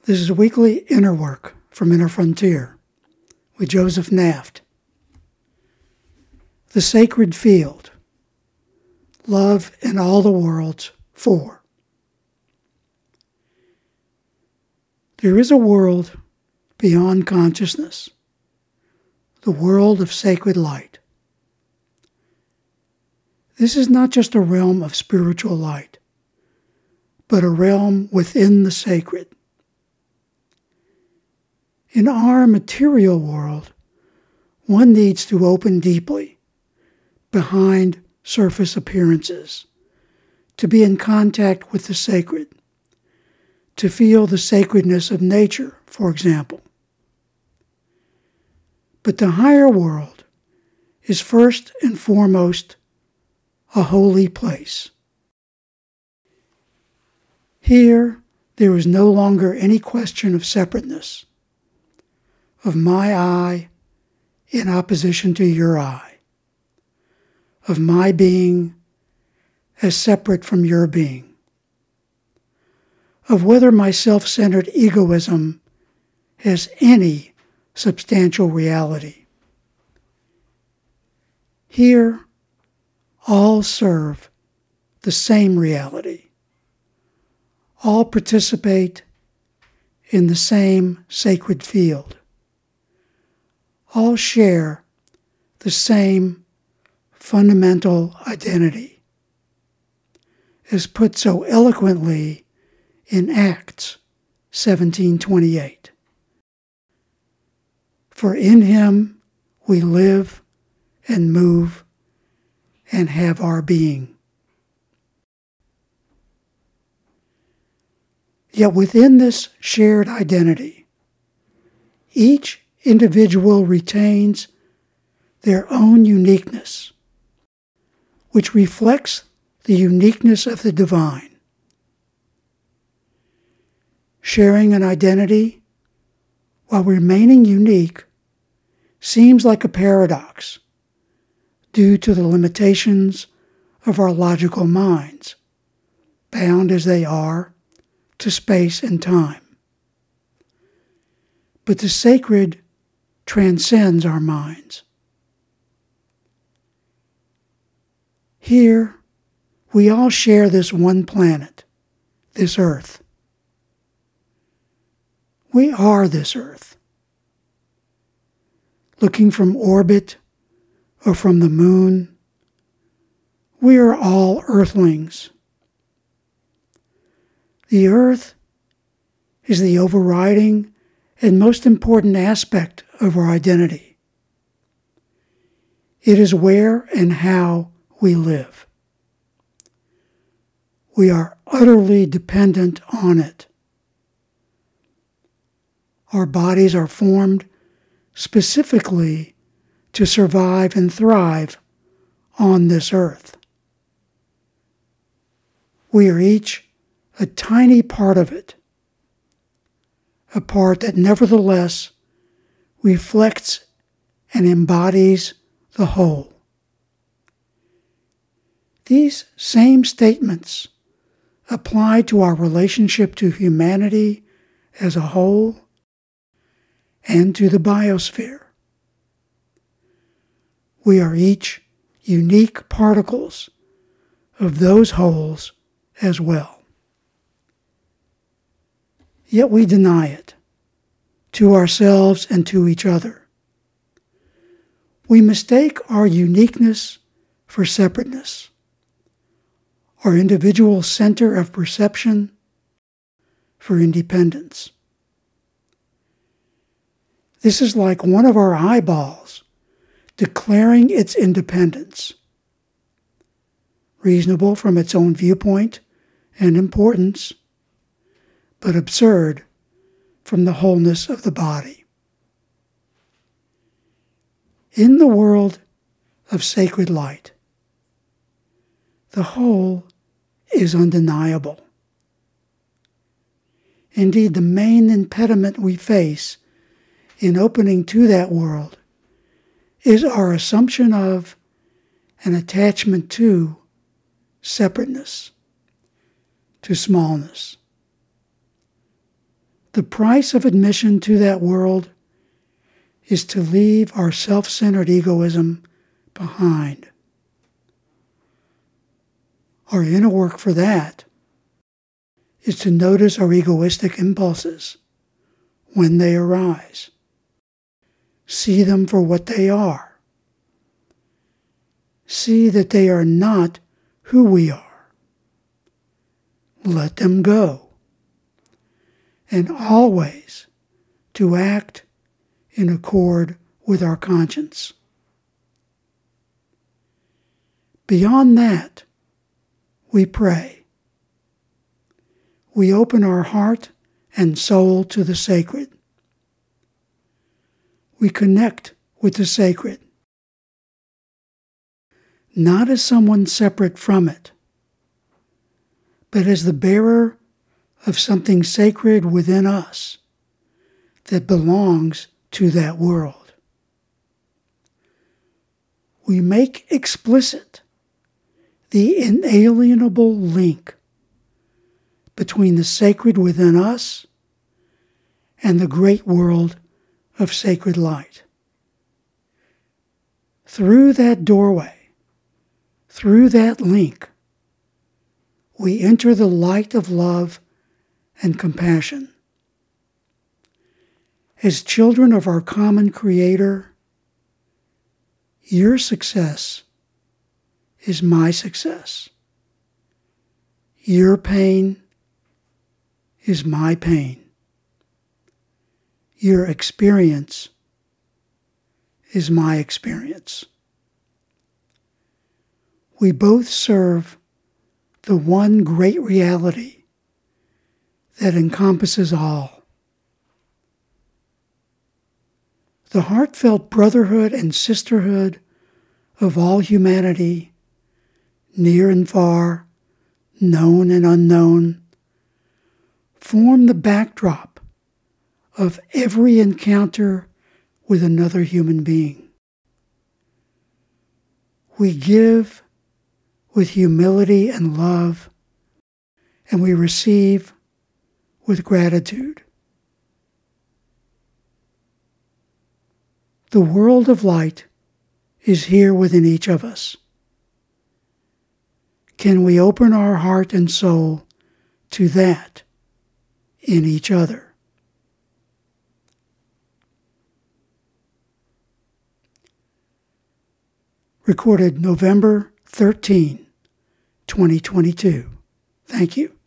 This is weekly inner work from Inner Frontier with Joseph Naft. The Sacred Field. Love in all the worlds. 4. There is a world beyond consciousness, the world of sacred light. This is not just a realm of spiritual light, but a realm within the sacred. In our material world, one needs to open deeply behind surface appearances, to be in contact with the sacred, to feel the sacredness of nature, for example. But the higher world is first and foremost a holy place. Here, there is no longer any question of separateness, of my I in opposition to your I, of my being as separate from your being, of whether my self-centered egoism has any substantial reality. Here, all serve the same reality. All participate in the same sacred field. All share the same fundamental identity, as put so eloquently in Acts 17:28. For in him we live and move and have our being. Yet within this shared identity, each individual retains their own uniqueness, which reflects the uniqueness of the divine. Sharing an identity while remaining unique seems like a paradox due to the limitations of our logical minds, bound as they are to space and time. But the sacred transcends our minds. Here, we all share this one planet, this earth. We are this earth. Looking from orbit or from the moon, we are all earthlings. The earth is the overriding and most important aspect of our identity. It is where and how we live. We are utterly dependent on it. Our bodies are formed specifically to survive and thrive on this earth. We are each a tiny part of it, a part that nevertheless reflects and embodies the whole. These same statements apply to our relationship to humanity as a whole and to the biosphere. We are each unique particles of those wholes as well. Yet we deny it, to ourselves and to each other. We mistake our uniqueness for separateness, our individual center of perception for independence. This is like one of our eyeballs declaring its independence, reasonable from its own viewpoint and importance, but absurd from the wholeness of the body. In the world of sacred light, the whole is undeniable. Indeed, the main impediment we face in opening to that world is our assumption of an attachment to separateness, to smallness. The price of admission to that world is to leave our self-centered egoism behind. Our inner work for that is to notice our egoistic impulses when they arise. See them for what they are. See that they are not who we are. Let them go. And always to act in accord with our conscience. Beyond that, we pray. We open our heart and soul to the sacred. We connect with the sacred, not as someone separate from it, but as the bearer of something sacred within us that belongs to that world. We make explicit the inalienable link between the sacred within us and the great world of sacred light. Through that doorway, through that link, we enter the light of love and compassion. As children of our common Creator, your success is my success. Your pain is my pain. Your experience is my experience. We both serve the one great reality that encompasses all. The heartfelt brotherhood and sisterhood of all humanity, near and far, known and unknown, form the backdrop of every encounter with another human being. We give with humility and love, and we receive with gratitude. The world of light is here within each of us. Can we open our heart and soul to that in each other? Recorded November 13, 2022. Thank you.